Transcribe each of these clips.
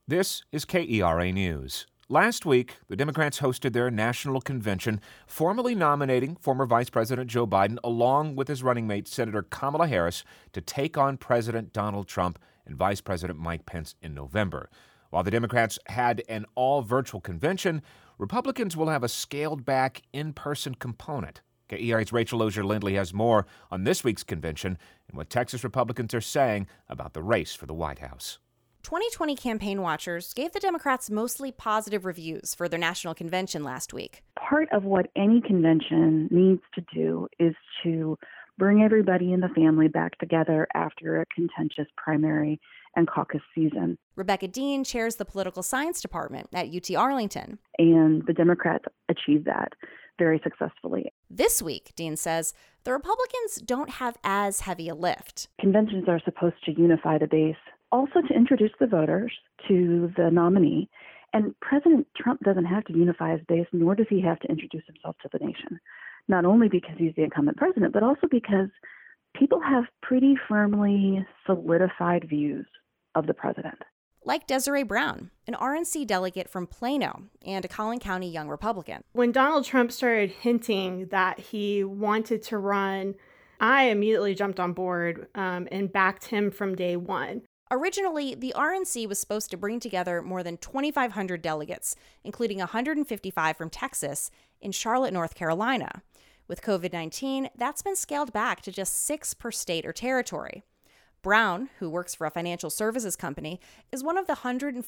This is KERA News. Last week, the Democrats hosted their national convention, formally nominating former Vice President Joe Biden along with his running mate, Senator Kamala Harris, to take on President Donald Trump and Vice President Mike Pence in November. While the Democrats had an all-virtual convention, Republicans will have a scaled-back in-person component. KERA's Rachel Ozier-Lindley has more on this week's convention and what Texas Republicans are saying about the race for the White House. 2020 campaign watchers gave the Democrats mostly positive reviews for their national convention last week. Part of what any convention needs to do is to bring everybody in the family back together after a contentious primary and caucus season. Rebecca Dean chairs the political science department at UT Arlington. And the Democrats achieved that very successfully. This week, Dean says, the Republicans don't have as heavy a lift. Conventions are supposed to unify the base, also to introduce the voters to the nominee. And President Trump doesn't have to unify his base, nor does he have to introduce himself to the nation. Not only because he's the incumbent president, but also because people have pretty firmly solidified views of the president. Like Desiree Brown, an RNC delegate from Plano and a Collin County Young Republican. When Donald Trump started hinting that he wanted to run, I immediately jumped on board and backed him from day one. Originally, the RNC was supposed to bring together more than 2,500 delegates, including 155 from Texas in Charlotte, North Carolina. With COVID-19, that's been scaled back to just 6 per state or territory. Brown, who works for a financial services company, is one of the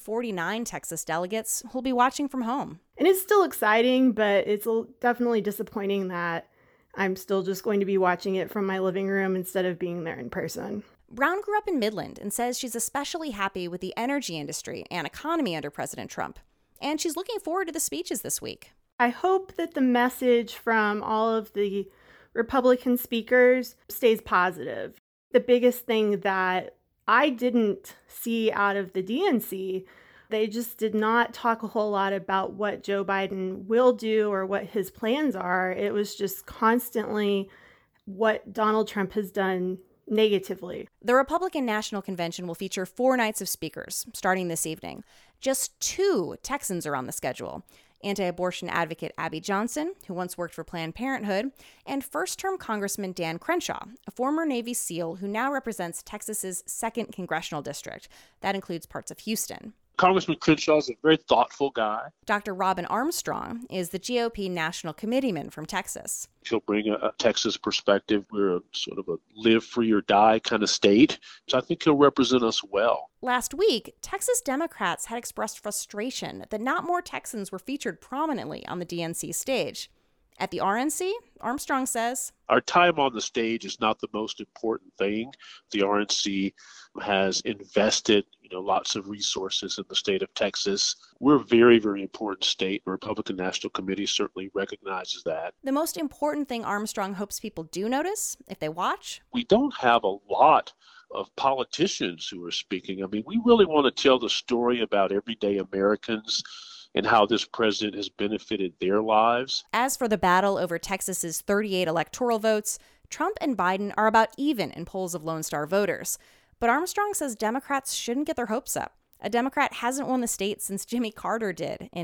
149 Texas delegates who'll be watching from home. And it's still exciting, but it's definitely disappointing that I'm still just going to be watching it from my living room instead of being there in person. Brown grew up in Midland and says she's especially happy with the energy industry and economy under President Trump. And she's looking forward to the speeches this week. I hope that the message from all of the Republican speakers stays positive. The biggest thing that I didn't see out of the DNC, they just did not talk a whole lot about what Joe Biden will do or what his plans are. It was just constantly what Donald Trump has done negatively. The Republican National Convention will feature 4 nights of speakers, starting this evening. Just 2 Texans are on the schedule. Anti-abortion advocate Abby Johnson, who once worked for Planned Parenthood, and first-term Congressman Dan Crenshaw, a former Navy SEAL who now represents Texas's 2nd congressional district. That includes parts of Houston. Congressman Crenshaw is a very thoughtful guy. Dr. Robin Armstrong is the GOP National Committeeman from Texas. He'll bring a Texas perspective. We're a sort of a live free or die kind of state. So I think he'll represent us well. Last week, Texas Democrats had expressed frustration that not more Texans were featured prominently on the DNC stage. At the RNC, Armstrong says, our time on the stage is not the most important thing. The RNC has invested, lots of resources in the state of Texas. We're a very, very important state. The Republican National Committee certainly recognizes that. The most important thing Armstrong hopes people do notice, if they watch, we don't have a lot of politicians who are speaking. I mean, we really want to tell the story about everyday Americans and how this president has benefited their lives. As for the battle over Texas's 38 electoral votes, Trump and Biden are about even in polls of Lone Star voters. But Armstrong says Democrats shouldn't get their hopes up. A Democrat hasn't won the state since Jimmy Carter did in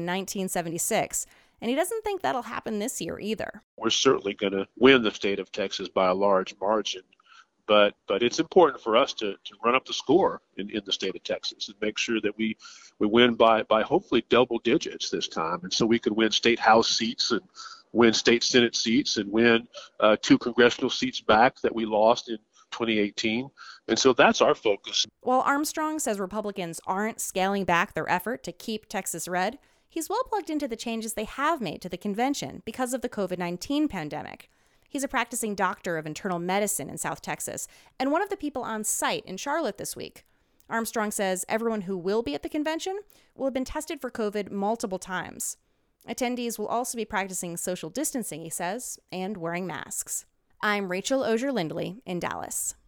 1976, and he doesn't think that'll happen this year either. We're certainly going to win the state of Texas by a large margin. But it's important for us to run up the score in the state of Texas and make sure that we win by hopefully double digits this time. And so we can win state House seats and win state Senate seats and win 2 congressional seats back that we lost in 2018. And so that's our focus. While Armstrong says Republicans aren't scaling back their effort to keep Texas red, he's well plugged into the changes they have made to the convention because of the COVID-19 pandemic. He's a practicing doctor of internal medicine in South Texas and one of the people on site in Charlotte this week. Armstrong says everyone who will be at the convention will have been tested for COVID multiple times. Attendees will also be practicing social distancing, he says, and wearing masks. I'm Rachel Ozier-Lindley in Dallas.